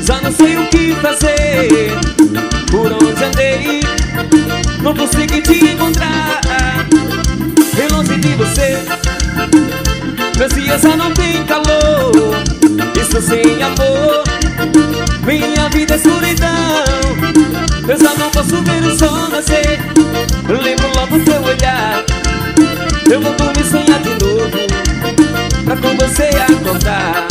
Já não sei o que fazer. Por onde andei, não consegui te encontrar. E longe de você, meus dias já não tem calor. Estou sem amor, minha vida é escuridão. Eu já não posso ver o sol nascer. Eu lembro logo do teu olhar. Eu vou dormir, sonhar de novo, pra com você acordar.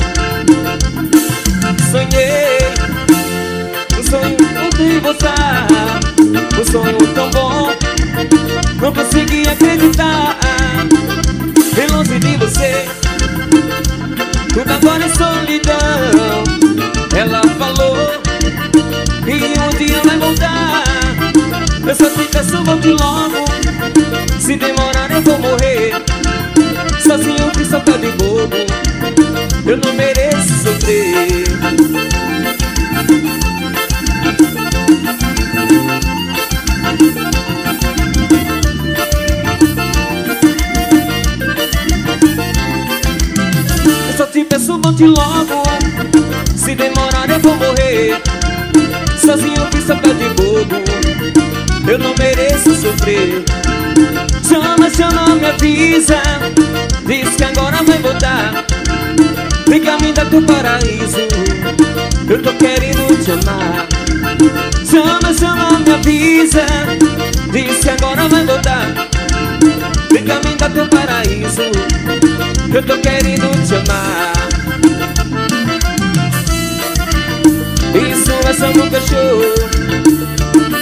Sonhei um sonho de voltar, um sonho tão bom, não consegui acreditar. E longe de você, tudo agora é solidão. Ela falou que um dia vai voltar. Eu só te peço, volte logo. Se demorar eu vou morrer. Sozinho que só tá de bobo, eu não mereço sofrer. Eu só te peço, volte logo. Se demorar eu vou morrer. Sozinho que só tá de bobo, eu não mereço sofrer. Chama, chama, me avisa, diz que agora vai voltar. Vem caminho do paraíso, eu tô querendo te amar. Chama, chama, me avisa, diz que agora vai voltar. Vem caminho do paraíso, eu tô querendo te amar. Isso é só um cachorro.